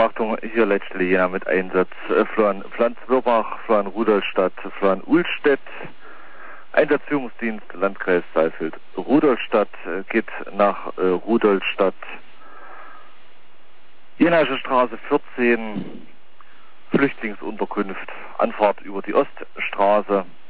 Achtung, hier Letzte Jena mit Einsatz. Florian Pflanz-Wirbach, Florian Rudolstadt, Florian Uhlstedt. Einsatzführungsdienst Landkreis Saalfeld-Rudolstadt geht nach Rudolstadt. Jenaische Straße 14, Flüchtlingsunterkunft, Anfahrt über die Oststraße.